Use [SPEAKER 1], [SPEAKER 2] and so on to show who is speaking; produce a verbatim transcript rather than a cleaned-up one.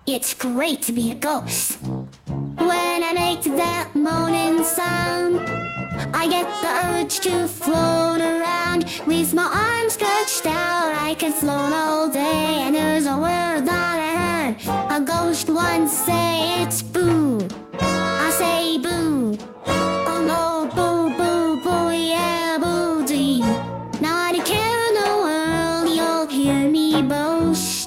[SPEAKER 1] It's great to be a ghost. When I make that moaning sound, I get the urge to float around with my arms stretched out. I can float all day, and there's a word that I heard a ghost once say. It's boo. I say boo. Oh no, boo, boo, boo, yeah, boo, do you? Not a care in the world, you'll hear me boast.